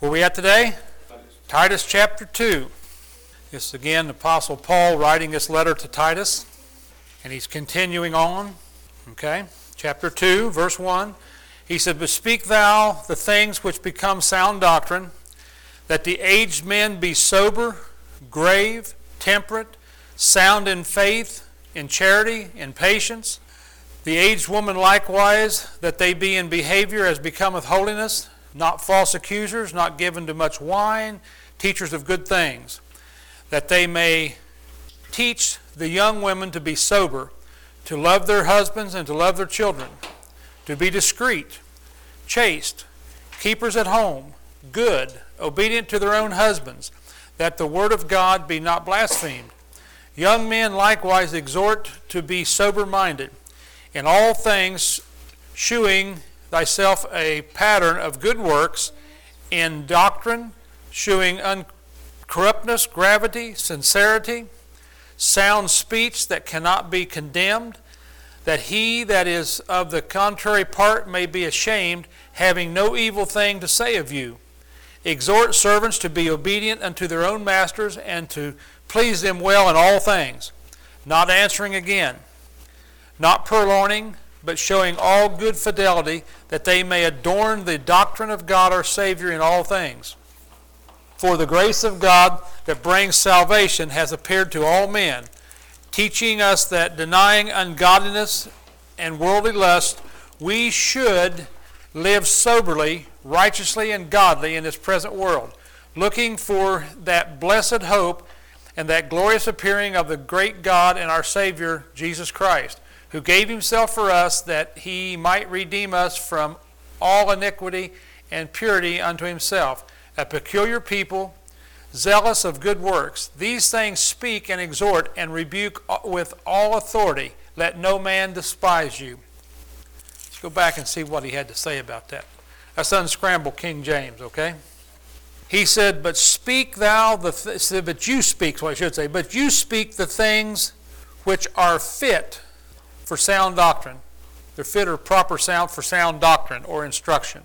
Where are we at today? Titus chapter 2. This is again the Apostle Paul writing this letter to Titus. And he's continuing on. Okay? Chapter 2, verse 1. He said, "But speak thou the things which become sound doctrine, that the aged men be sober, grave, temperate, sound in faith, in charity, in patience. The aged woman likewise, that they be in behavior as becometh holiness, not false accusers, not given to much wine, teachers of good things, that they may teach the young women to be sober, to love their husbands and to love their children, to be discreet, chaste, keepers at home, good, obedient to their own husbands, that the word of God be not blasphemed. Young men likewise exhort to be sober-minded, in all things shewing thyself a pattern of good works, in doctrine, shewing uncorruptness, gravity, sincerity, sound speech that cannot be condemned, that he that is of the contrary part may be ashamed, having no evil thing to say of you. Exhort servants to be obedient unto their own masters, and to please them well in all things, not answering again, not purloining, but showing all good fidelity, that they may adorn the doctrine of God our Savior in all things. For the grace of God that brings salvation has appeared to all men, teaching us that denying ungodliness and worldly lust, we should live soberly, righteously, and godly in this present world, looking for that blessed hope and that glorious appearing of the great God and our Savior, Jesus Christ, who gave himself for us that he might redeem us from all iniquity and purity unto himself, a peculiar people, zealous of good works. These things speak and exhort and rebuke with all authority. Let no man despise you." Let's go back and see what he had to say about that. That's unscrambled King James, okay? He said, "But speak thou but you speak," what I should say, "but you speak the things which are fit for sound doctrine." They're fit or proper sound for sound doctrine or instruction.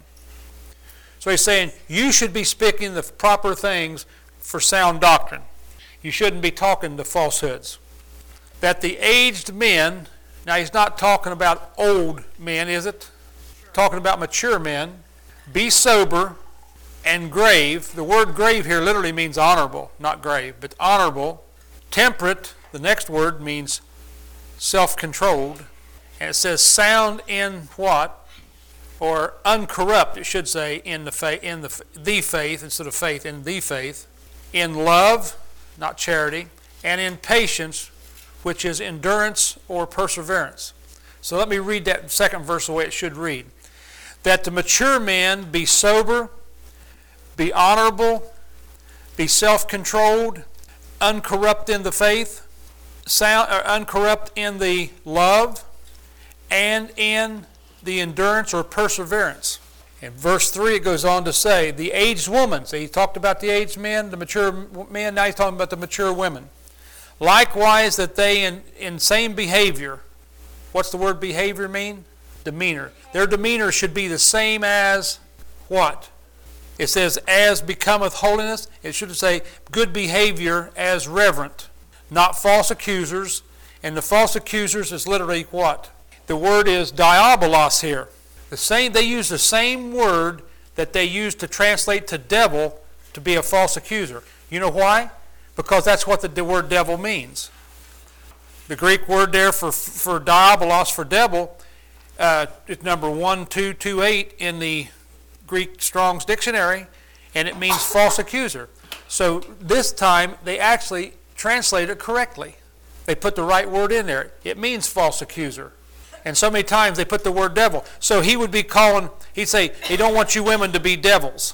So he's saying you should be speaking the proper things for sound doctrine. You shouldn't be talking the falsehoods. That the aged men, now he's not talking about old men, is it? Talking about mature men. Be sober and grave. The word grave here literally means honorable, not grave, but honorable. Temperate, the next word, means self-controlled. And it says sound in what? Or uncorrupt, it should say, in the faith instead of faith, in the faith. In love, not charity. And in patience, which is endurance or perseverance. So let me read that second verse the way it should read. That the mature men be sober, be honorable, be self-controlled, uncorrupt in the faith, uncorrupt in the love, and in the endurance or perseverance. In verse 3 it goes on to say, the aged woman, so he talked about the aged men, the mature men, now he's talking about the mature women. Likewise that they in same behavior, what's the word behavior mean? Demeanor. Their demeanor should be the same as what? It says, as becometh holiness. It should say, good behavior as reverent, not false accusers. And the false accusers is literally what? The word is diabolos here. They use the same word that they use to translate to devil to be a false accuser. You know why? Because that's what the word devil means. The Greek word there for diabolos, for devil, is number 1228 in the Greek Strong's Dictionary, and it means false accuser. So this time they actually translate it correctly. They put the right word in there. It means false accuser. And so many times they put the word devil. So he would be calling, he'd say, he don't want you women to be devils.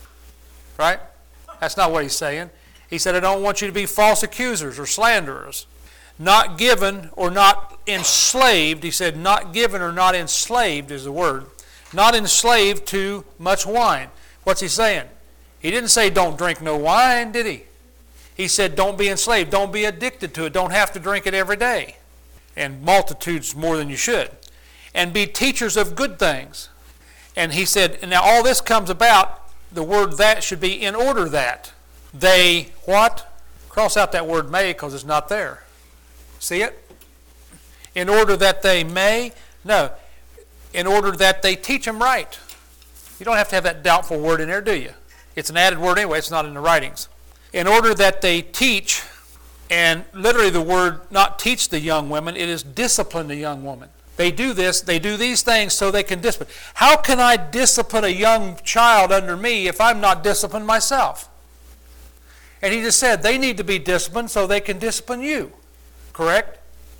Right? That's not what he's saying. He said, I don't want you to be false accusers or slanderers. Not given or not enslaved. He said, not given or not enslaved is the word. Not enslaved to much wine. What's he saying? He didn't say don't drink no wine, did he? He said don't be enslaved. Don't be addicted to it. Don't have to drink it every day. And multitudes more than you should. And be teachers of good things. And he said, and now all this comes about the word that should be in order that they what? Cross out that word may because it's not there. See it? In order that they may? No. In order that they teach them right. You don't have to have that doubtful word in there, do you? It's an added word anyway. It's not in the writings. In order that they teach, and literally the word not teach the young women, it is discipline the young woman. They do this, they do these things so they can discipline. How can I discipline a young child under me if I'm not disciplined myself? And he just said they need to be disciplined so they can discipline you. Correct?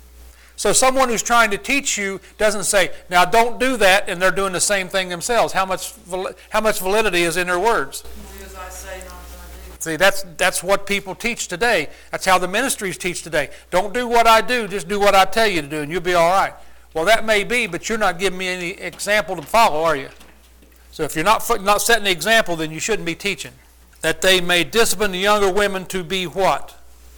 So someone who's trying to teach you doesn't say, now don't do that, and they're doing the same thing themselves. How much validity is in their words? Do as I say, not as I do. See, that's what people teach today. That's how the ministries teach today. Don't do what I do, just do what I tell you to do, and you'll be all right. Well, that may be, but you're not giving me any example to follow, are you? So if you're not setting the example, then you shouldn't be teaching. That they may discipline the younger women to be what?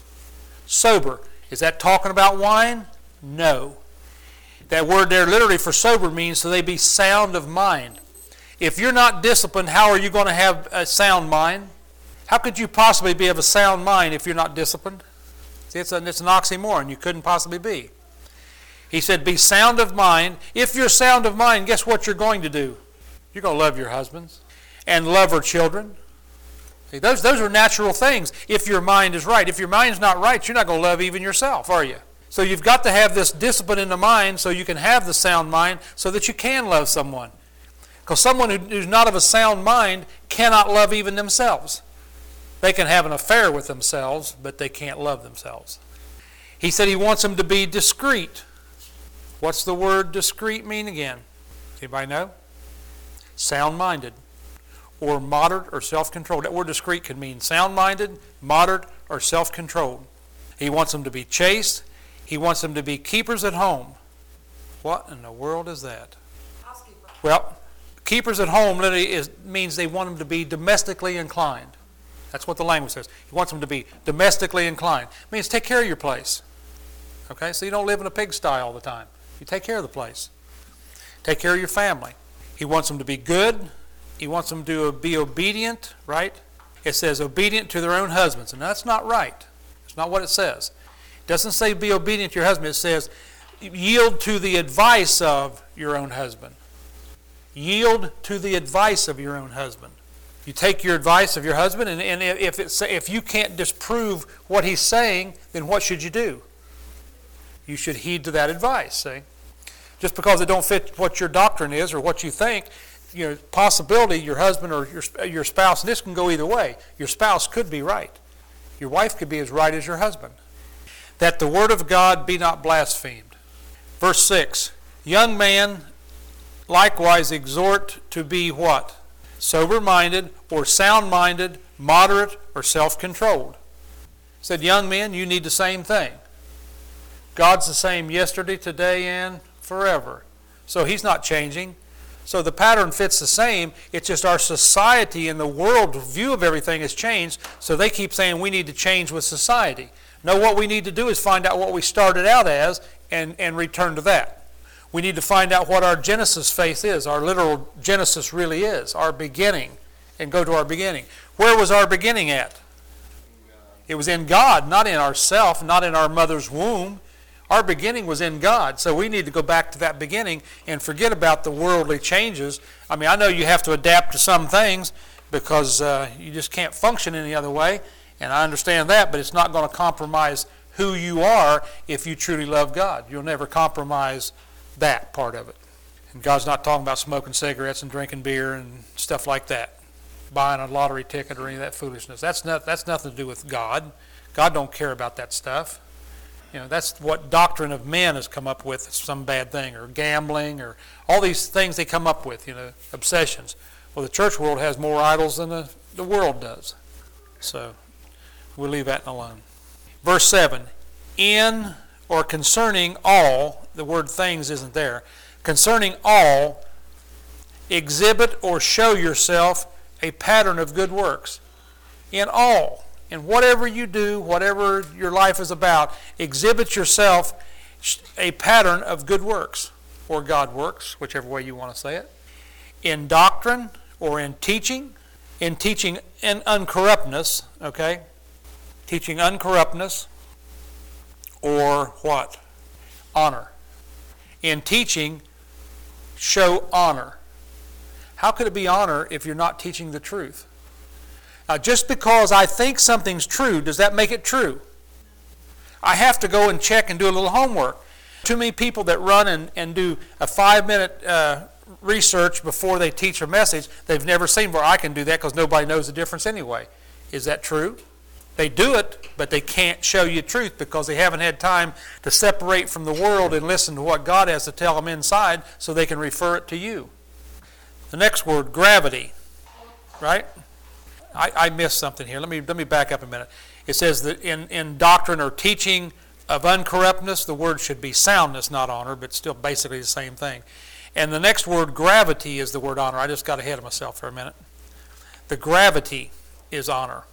Sober. Is that talking about wine? No. That word there literally for sober means so they be sound of mind. If you're not disciplined, how are you going to have a sound mind? How could you possibly be of a sound mind if you're not disciplined? See, it's an oxymoron. You couldn't possibly be. He said, be sound of mind. If you're sound of mind, guess what you're going to do? You're going to love your husbands and love our children. See, those are natural things if your mind is right. If your mind's not right, you're not going to love even yourself, are you? So you've got to have this discipline in the mind so you can have the sound mind so that you can love someone. Because someone who's not of a sound mind cannot love even themselves. They can have an affair with themselves, but they can't love themselves. He said he wants them to be discreet. What's the word discreet mean again? Anybody know? Sound-minded, or moderate or self-controlled. That word discreet can mean sound-minded, moderate, or self-controlled. He wants them to be chaste. He wants them to be keepers at home. What in the world is that? Housekeeper. Well, keepers at home literally means they want them to be domestically inclined. That's what the language says. He wants them to be domestically inclined. It means take care of your place. Okay, so you don't live in a pigsty all the time. You take care of the place. Take care of your family. He wants them to be good. He wants them to be obedient, right? It says obedient to their own husbands, and that's not right. It's not what it says. It doesn't say be obedient to your husband. It says yield to the advice of your own husband. Yield to the advice of your own husband. You take your advice of your husband, and if you can't disprove what he's saying, then what should you do? You should heed to that advice, see? Just because it don't fit what your doctrine is or what you think, possibility your husband or your spouse, and this can go either way. Your spouse could be right. Your wife could be as right as your husband. That the word of God be not blasphemed. Verse 6, young man likewise exhort to be what? Sober-minded or sound-minded, moderate or self-controlled. Said, young men, you need the same thing. God's the same yesterday, today, and forever. So he's not changing. So the pattern fits the same. It's just our society and the world view of everything has changed. So they keep saying we need to change with society. No, what we need to do is find out what we started out as and return to that. We need to find out what our Genesis faith is, our literal Genesis really is, our beginning, and go to our beginning. Where was our beginning at? It was in God, not in ourself, not in our mother's womb. Our beginning was in God, so we need to go back to that beginning and forget about the worldly changes. I mean, I know you have to adapt to some things because you just can't function any other way, and I understand that, but it's not going to compromise who you are if you truly love God. You'll never compromise that part of it. And God's not talking about smoking cigarettes and drinking beer and stuff like that, buying a lottery ticket or any of that foolishness. That's nothing to do with God. God don't care about that stuff. That's what doctrine of men has come up with, some bad thing, or gambling, or all these things they come up with, obsessions. Well, the church world has more idols than the world does. So we'll leave that alone. Verse 7, in or concerning all, the word things isn't there, concerning all, exhibit or show yourself a pattern of good works. In all, in whatever you do, whatever your life is about, exhibit yourself a pattern of good works, or God works, whichever way you want to say it. In doctrine, or in teaching, in teaching uncorruptness, okay? Teaching uncorruptness, or what? Honor. In teaching, show honor. How could it be honor if you're not teaching the truth? Just because I think something's true, does that make it true? I have to go and check and do a little homework. Too many people that run and do a 5-minute research before they teach a message, they've never seen where I can do that because nobody knows the difference anyway. Is that true? They do it, but they can't show you truth because they haven't had time to separate from the world and listen to what God has to tell them inside so they can refer it to you. The next word, gravity, right? I missed something here. Let me back up a minute. It says that in doctrine or teaching of uncorruptness, the word should be soundness, not honor, but still basically the same thing. And the next word, gravity, is the word honor. I just got ahead of myself for a minute. The gravity is honor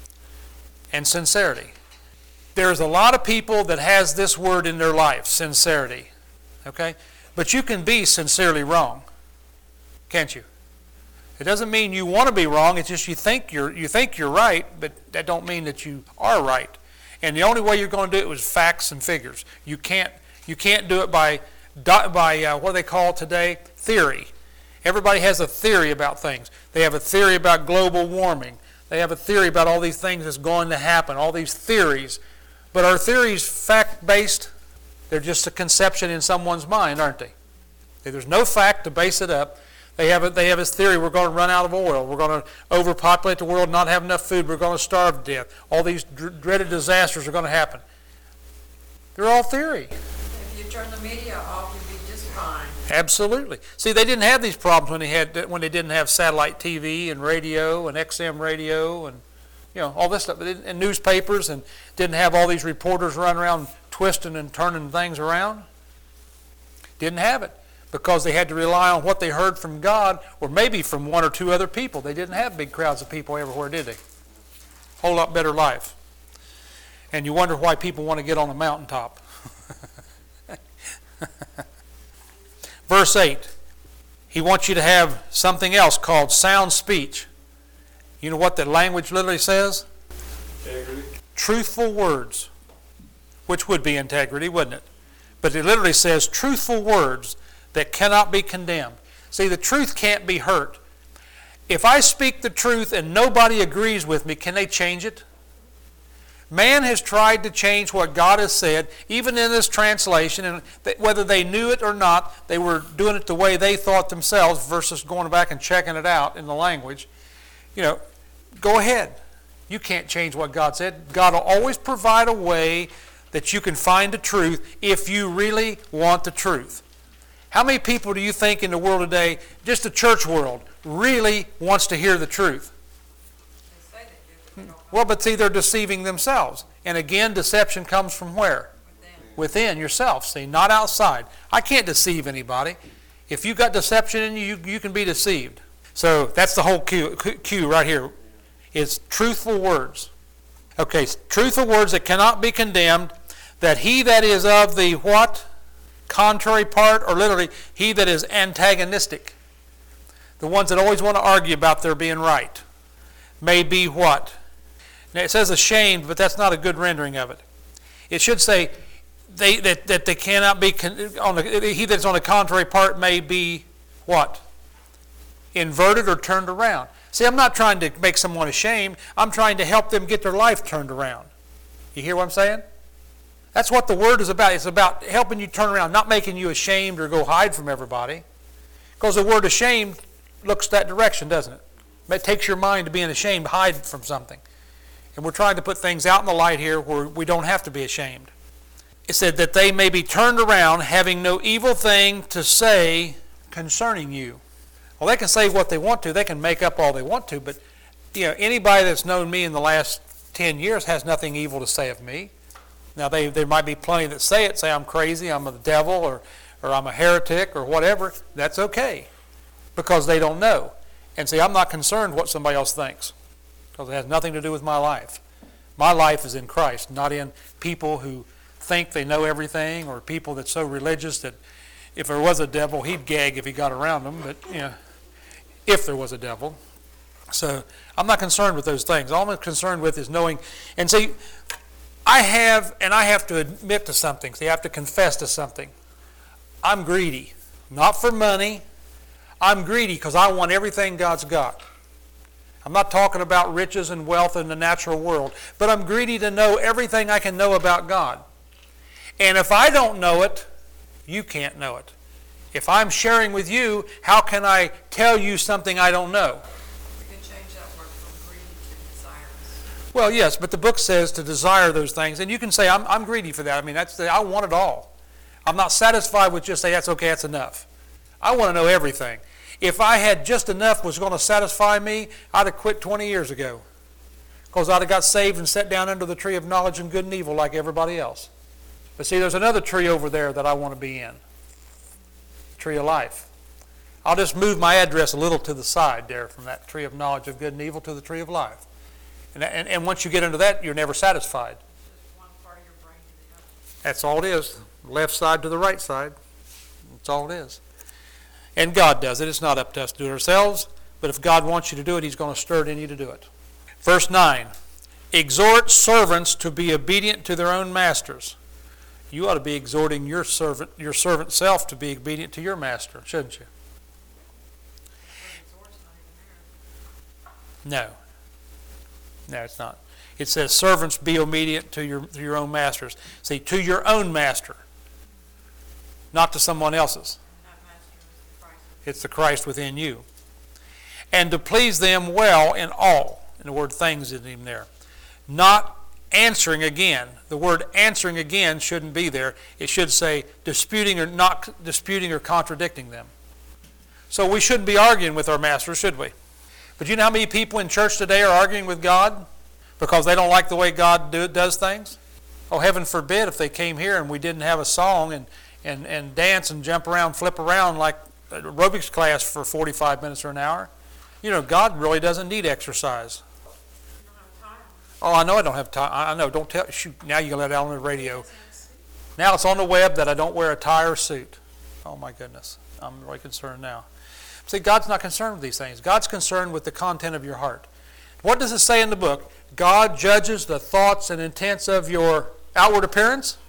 and sincerity. There's a lot of people that has this word in their life, sincerity, okay? But you can be sincerely wrong, can't you? It doesn't mean you want to be wrong. It's just you think you're right, but that don't mean that you are right. And the only way you're going to do it is facts and figures. You can't do it by what they call today theory. Everybody has a theory about things. They have a theory about global warming. They have a theory about all these things that's going to happen. All these theories, but are theories fact-based? They're just a conception in someone's mind, aren't they? There's no fact to base it up. They have this theory, we're going to run out of oil. We're going to overpopulate the world, not have enough food. We're going to starve to death. All these dreaded disasters are going to happen. They're all theory. If you turn the media off, you'll be just fine. Absolutely. See, they didn't have these problems when they didn't have satellite TV and radio and XM radio and all this stuff, and newspapers, and didn't have all these reporters running around twisting and turning things around. Didn't have it. Because they had to rely on what they heard from God, or maybe from one or two other people. They didn't have big crowds of people everywhere, did they? Whole lot better life. And you wonder why people want to get on the mountaintop. Verse 8. He wants you to have something else called sound speech. You know what that language literally says? Integrity. Truthful words. Which would be integrity, wouldn't it? But it literally says truthful words that cannot be condemned. See, the truth can't be hurt. If I speak the truth and nobody agrees with me, can they change it? Man has tried to change what God has said, even in this translation, and whether they knew it or not, they were doing it the way they thought themselves versus going back and checking it out in the language. Go ahead. You can't change what God said. God will always provide a way that you can find the truth if you really want the truth. How many people do you think in the world today, just the church world, really wants to hear the truth? They say they do, but they don't. Well, but see, they're deceiving themselves. And again, deception comes from where? Within yourself, see, not outside. I can't deceive anybody. If you've got deception in you, you can be deceived. So that's the whole cue right here, is truthful words. Okay, truthful words that cannot be condemned, that he that is of the what? Contrary part, or literally, he that is antagonistic. The ones that always want to argue about their being right. May be what? Now it says ashamed, but that's not a good rendering of it. It should say that they cannot be, he that's on the contrary part may be what? Inverted or turned around. See, I'm not trying to make someone ashamed. I'm trying to help them get their life turned around. You hear what I'm saying? That's what the word is about. It's about helping you turn around, not making you ashamed or go hide from everybody. Because the word ashamed looks that direction, doesn't it? It takes your mind to being ashamed, hide from something. And we're trying to put things out in the light here where we don't have to be ashamed. It said that they may be turned around, having no evil thing to say concerning you. Well, they can say what they want to. They can make up all they want to. But anybody that's known me in the last 10 years has nothing evil to say of me. Now, there might be plenty that say I'm crazy, I'm the devil, or I'm a heretic, or whatever. That's okay, because they don't know. And see, I'm not concerned what somebody else thinks, because it has nothing to do with my life. My life is in Christ, not in people who think they know everything, or people that's so religious that if there was a devil, he'd gag if he got around them. But, if there was a devil. So I'm not concerned with those things. All I'm concerned with is knowing. And see, I have to admit to something. See, I have to confess to something. I'm greedy. Not for money. I'm greedy because I want everything God's got. I'm not talking about riches and wealth in the natural world, but I'm greedy to know everything I can know about God. And if I don't know it, you can't know it. If I'm sharing with you, how can I tell you something I don't know? You can change that word from greedy to desirous. Well, yes, but the book says to desire those things, and you can say, I'm greedy for that. I mean, I want it all. I'm not satisfied with just say, that's okay, that's enough. I want to know everything. If I had just enough was going to satisfy me, I'd have quit 20 years ago. Because I'd have got saved and sat down under the tree of knowledge and good and evil like everybody else. But see, there's another tree over there that I want to be in. Tree of life. I'll just move my address a little to the side there from that tree of knowledge of good and evil to the tree of life. And once you get into that, you're never satisfied. Just one part of your brain to the other. That's all it is. Left side to the right side. That's all it is. And God does it. It's not up to us to do it ourselves. But if God wants you to do it, He's going to stir it in you to do it. Verse 9. Exhort servants to be obedient to their own masters. You ought to be exhorting your servant self to be obedient to your master, shouldn't you? Exhort's not even there. No. No, it's not. It says, servants, be obedient to your own masters. See, to your own master, not to someone else's. And that master is the Christ. It's the Christ within you. And to please them well in all. And the word things isn't even there. Not answering again. The word answering again shouldn't be there. It should say disputing or not disputing or contradicting them. So we shouldn't be arguing with our masters, should we? But you know how many people in church today are arguing with God because they don't like the way God does things? Oh, heaven forbid if they came here and we didn't have a song and dance and jump around, flip around like aerobics class for 45 minutes or an hour. You know, God really doesn't need exercise. You don't have time. Oh, I know I don't have time. I know. Don't tell. Shoot, now you can let it out on the radio. Now it's on the web that I don't wear a tie or suit. Oh, my goodness. I'm really concerned now. See, God's not concerned with these things. God's concerned with the content of your heart. What does it say in the book? God judges the thoughts and intents of your outward appearance?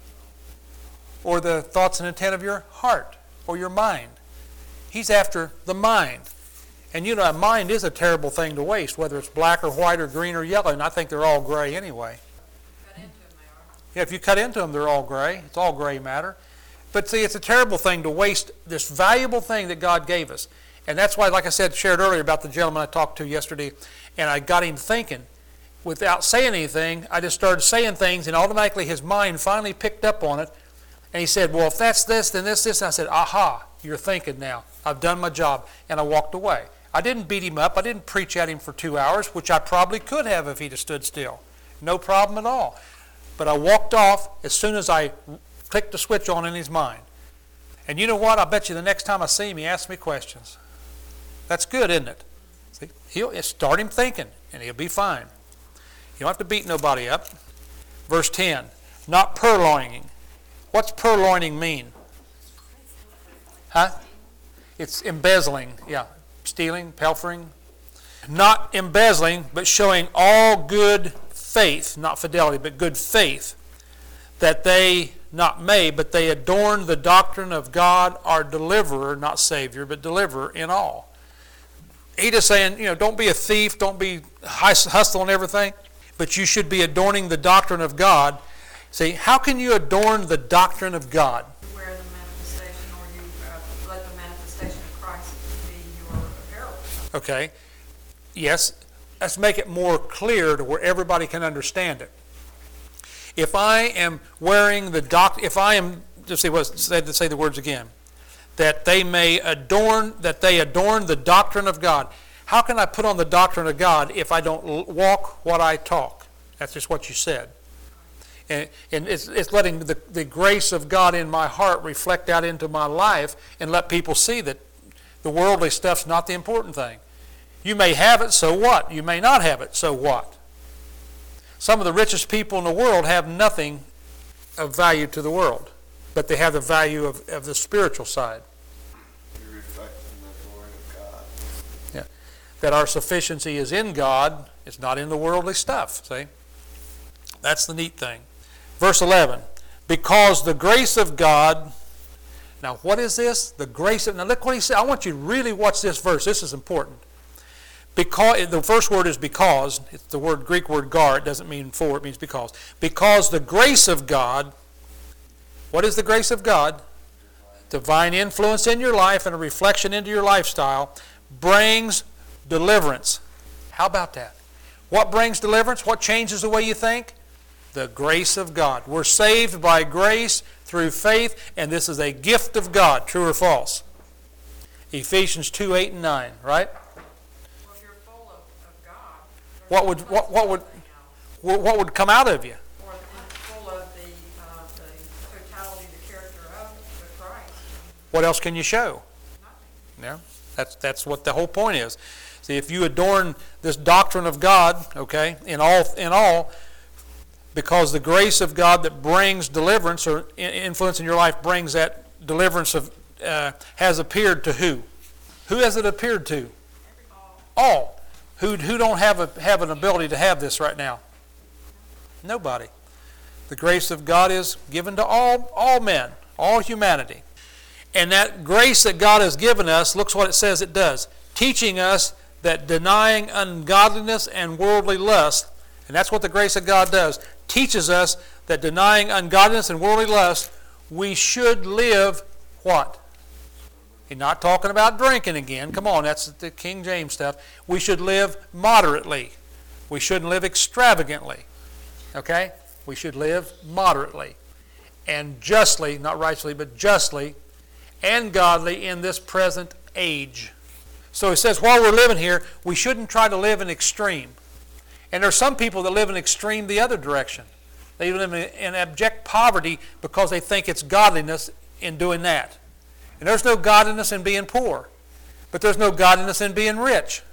Or the thoughts and intent of your heart or your mind? He's after the mind. And you know, a mind is a terrible thing to waste, whether it's black or white or green or yellow, and I think they're all gray anyway. Cut into them, they are. Yeah, if you cut into them, they're all gray. It's all gray matter. But see, it's a terrible thing to waste this valuable thing that God gave us. And that's why, like I said, shared earlier about the gentleman I talked to yesterday, and I got him thinking. Without saying anything, I just started saying things, and automatically his mind finally picked up on it. And he said, well, if that's this, then this. And I said, aha, you're thinking now. I've done my job. And I walked away. I didn't beat him up. I didn't preach at him for 2 hours, which I probably could have if he'd have stood still. No problem at all. But I walked off as soon as I clicked the switch on in his mind. And you know what? I bet you the next time I see him, he asks me questions. That's good, isn't it? See? He'll start him thinking, and he'll be fine. You don't have to beat nobody up. Verse 10, not purloining. What's purloining mean? Huh? It's embezzling, yeah. Stealing, pilfering. Not embezzling, but showing all good faith, not fidelity, but good faith, that they not may, but they adorn the doctrine of God, our deliverer, not Savior, but deliverer in all. He just saying, you know, don't be a thief, don't be hustling everything, but you should be adorning the doctrine of God. See, how can you adorn the doctrine of God? You wear the manifestation, or you let the manifestation of Christ be your apparel. Okay. Yes. Let's make it more clear to where everybody can understand it. If I am wearing the if I am, just say the words again, that they adorn the doctrine of God. How can I put on the doctrine of God if I don't walk what I talk? That's just what you said. And it's letting the grace of God in my heart reflect out into my life and let people see that the worldly stuff's not the important thing. You may have it, so what? You may not have it, so what? Some of the richest people in the world have nothing of value to the world, but they have the value of the spiritual side. You're reflecting the glory of God. Yeah. that our sufficiency is in God. It's not in the worldly stuff, see? That's the neat thing. Verse 11, because the grace of God, now what is this? The grace of, now look what he said. I want you to really watch this verse. This is important. Because, the first word is because. It's the word, Greek word gar. It doesn't mean for, it means because. Because the grace of God, what is the grace of God? Divine influence in your life and a reflection into your lifestyle brings deliverance. How about that? What brings deliverance? What changes the way you think? The grace of God. We're saved by grace through faith, and this is a gift of God. True or false? Ephesians 2, 8, and 9, right? Well, if you're full of God, what would come out of you? or full of the totality, the character of the Christ, What else can you show? nothing. Yeah, that's what the whole point is. See, if you adorn this doctrine of God, okay, in all, because the grace of God that brings deliverance or influence in your life brings that deliverance of has appeared to who? Who has it appeared to? All. Who don't have an ability to have this right now? Nobody. The grace of God is given to all men, all humanity. And that grace that God has given us, looks what it says it does, teaching us that denying ungodliness and worldly lust, and that's what the grace of God does, teaches us that denying ungodliness and worldly lust, we should live what? He's not talking about drinking again. Come on, that's the King James stuff. We should live moderately. We shouldn't live extravagantly. Okay? We should live moderately and justly, not righteously, but justly and godly in this present age. So he says while we're living here, we shouldn't try to live in extreme. And there are some people that live in extreme the other direction. They live in abject poverty because they think it's godliness in doing that. And there's no godliness in being poor. But there's no godliness in being rich.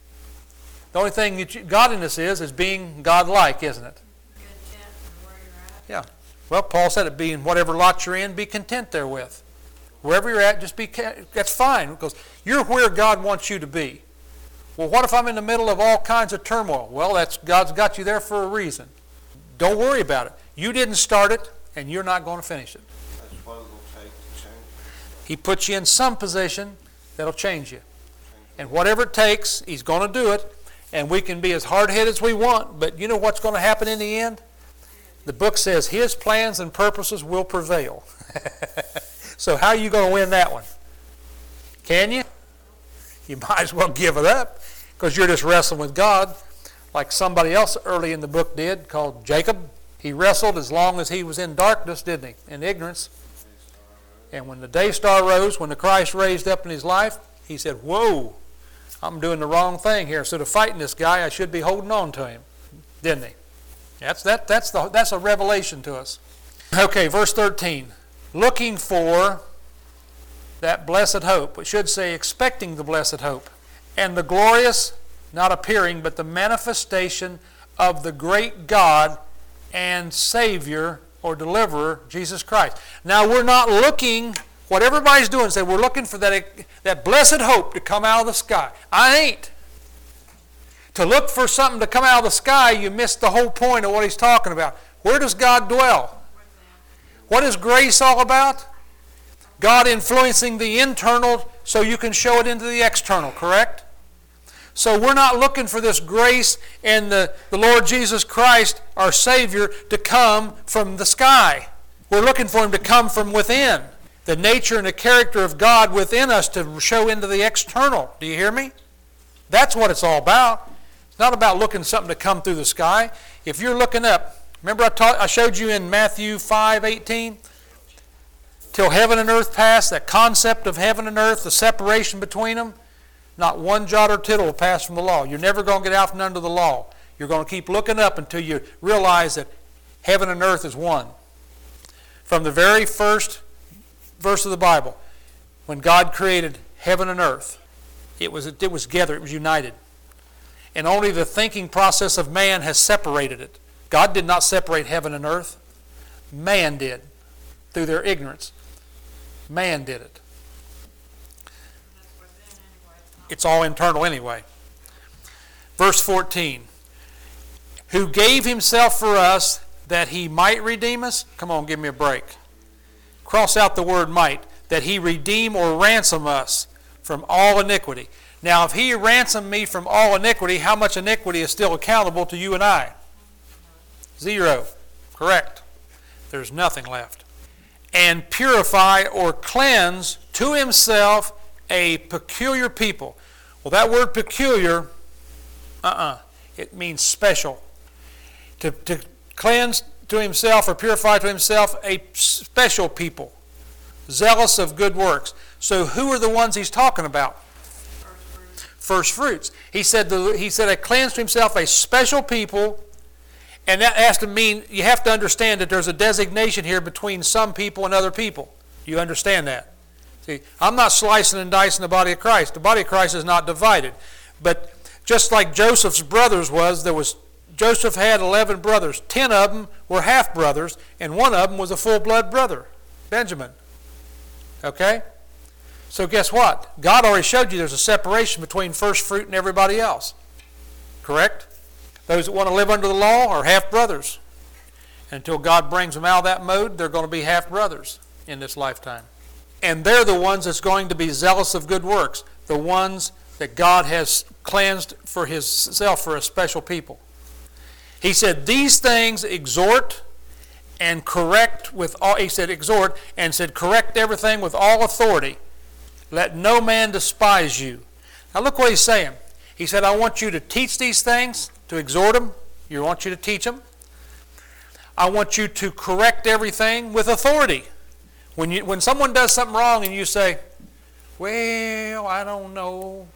The only thing godliness is being godlike, isn't it? Content in where you're at. Yeah. Well, Paul said it, being whatever lot you're in, be content therewith. Wherever you're at, just be, that's fine, because you're where God wants you to be. Well, what if I'm in the middle of all kinds of turmoil? Well, God's got you there for a reason. Don't worry about it. You didn't start it, and you're not going to finish it. That's what it'll take to change. He puts you in some position that'll change you. And whatever it takes, He's going to do it. And we can be as hard-headed as we want, but you know what's going to happen in the end? The book says His plans and purposes will prevail. So how are you going to win that one? Can you? You might as well give it up, because you're just wrestling with God like somebody else early in the book did, called Jacob. He wrestled as long as he was in darkness, didn't he? In ignorance. And when the day star rose, when the Christ raised up in his life, he said, whoa, I'm doing the wrong thing here. Instead of fighting this guy, I should be holding on to him. Didn't he? That's a revelation to us. Okay, verse 13. Looking for that blessed hope. We should say expecting the blessed hope. And the glorious, not appearing, but the manifestation of the great God and Savior or Deliverer, Jesus Christ. Now we're not looking, what everybody's doing, say we're looking for that blessed hope to come out of the sky. I ain't. To look for something to come out of the sky, you miss the whole point of what he's talking about. Where does God dwell? What is grace all about? God influencing the internal so you can show it into the external, correct? So we're not looking for this grace and the Lord Jesus Christ, our Savior, to come from the sky. We're looking for Him to come from within. The nature and the character of God within us to show into the external. Do you hear me? That's what it's all about. It's not about looking for something to come through the sky. If you're looking up, remember I showed you in Matthew 5:18? Till heaven and earth pass, that concept of heaven and earth, the separation between them, not one jot or tittle will pass from the law. You're never going to get out from under the law. You're going to keep looking up until you realize that heaven and earth is one. From the very first verse of the Bible, when God created heaven and earth, it was together, it was united. And only the thinking process of man has separated it. God did not separate heaven and earth. Man did, through their ignorance. Man did it. It's all internal anyway. Verse 14. Who gave himself for us that he might redeem us? Come on, give me a break. Cross out the word might. That he redeem or ransom us from all iniquity. Now, if he ransomed me from all iniquity, how much iniquity is still accountable to you and I? 0. Correct. There's nothing left. And purify or cleanse to himself a peculiar people. Well, that word peculiar, it means special. To cleanse to himself or purify to himself a special people, zealous of good works. So who are the ones he's talking about? First fruits. He said a cleanse to himself a special people, and that has to mean, you have to understand that there's a designation here between some people and other people. You understand that? See, I'm not slicing and dicing the body of Christ. The body of Christ is not divided. But just like Joseph's brothers Joseph had 11 brothers. 10 of them were half-brothers, and one of them was a full-blood brother, Benjamin. Okay? So guess what? God already showed you there's a separation between first fruit and everybody else. Correct? Those that want to live under the law are half-brothers. Until God brings them out of that mode, they're going to be half-brothers in this lifetime. And they're the ones that's going to be zealous of good works, the ones that God has cleansed for himself for a special people. He said, these things exhort and correct with all, he said exhort and said correct everything with all authority. Let no man despise you. Now look what he's saying. He said, I want you to teach these things, to exhort them. I want you to teach them. I want you to correct everything with authority. When someone does something wrong and you say, well, I don't know,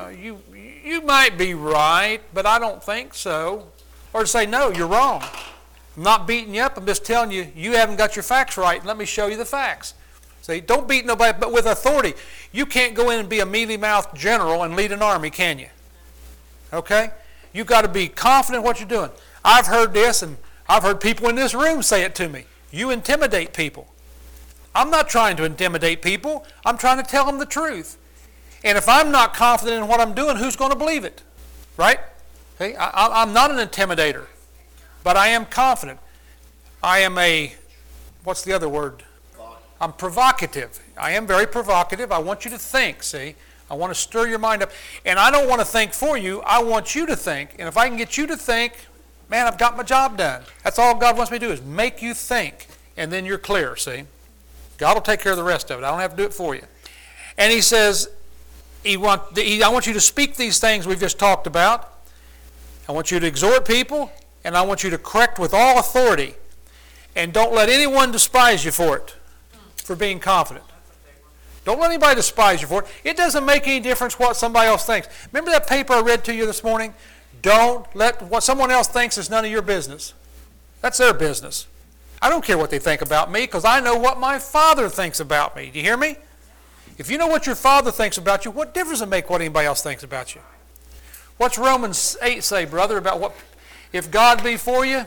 you might be right, but I don't think so. Or to say, no, you're wrong. I'm not beating you up. I'm just telling you, you haven't got your facts right. Let me show you the facts. See, don't beat nobody, but with authority. You can't go in and be a mealy-mouthed general and lead an army, can you? Okay? You've got to be confident in what you're doing. I've heard this, and I've heard people in this room say it to me. You intimidate people. I'm not trying to intimidate people. I'm trying to tell them the truth. And if I'm not confident in what I'm doing, who's going to believe it? Right? Okay? I'm not an intimidator, but I am confident. I am what's the other word? I'm provocative. I am very provocative. I want you to think, see? I want to stir your mind up. And I don't want to think for you. I want you to think. And if I can get you to think, man, I've got my job done. That's all God wants me to do is make you think. And then you're clear, see? God will take care of the rest of it. I don't have to do it for you. And he says, I want you to speak these things we've just talked about. I want you to exhort people, and I want you to correct with all authority. And don't let anyone despise you for it, for being confident. Don't let anybody despise you for it. It doesn't make any difference what somebody else thinks. Remember that paper I read to you this morning? Don't let what someone else thinks is none of your business. That's their business. I don't care what they think about me because I know what my Father thinks about me. Do you hear me? If you know what your Father thinks about you, what difference does it make what anybody else thinks about you? What's Romans 8 say, brother, about what? If God be for you,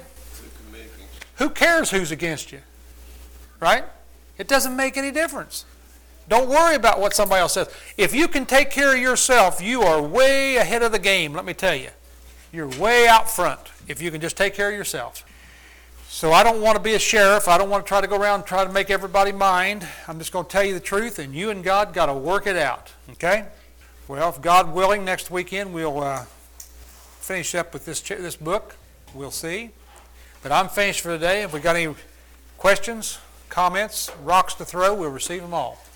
who cares who's against you? Right? It doesn't make any difference. Don't worry about what somebody else says. If you can take care of yourself, you are way ahead of the game, let me tell you. You're way out front if you can just take care of yourself. So I don't want to be a sheriff. I don't want to try to go around and try to make everybody mind. I'm just going to tell you the truth, and you and God got to work it out. Okay? Well, if God willing, next weekend we'll finish up with this book. We'll see. But I'm finished for today. If we got any questions, comments, rocks to throw, we'll receive them all.